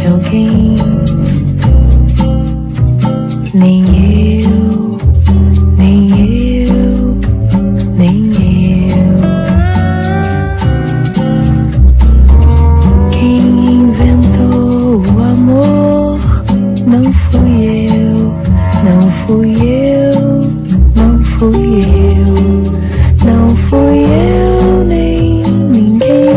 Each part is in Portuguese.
alguém. Nem eu, nem eu, nem eu. Quem inventou o amor não fui eu, não fui eu, não fui eu, não fui eu nem ninguém.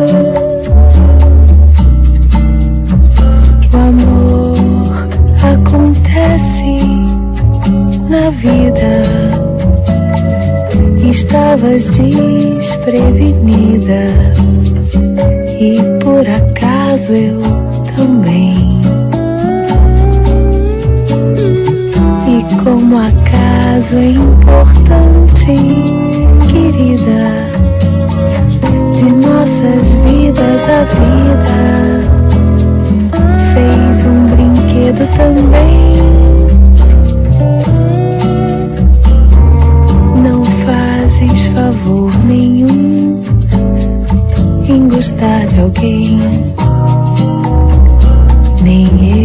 O amor acontece na vida. Estavas desprevenida e por acaso eu também. E como acaso é importante, querida, de nossas vidas a vida fez um brinquedo também. Não fazes favor nenhum em gostar de alguém. Nem eu.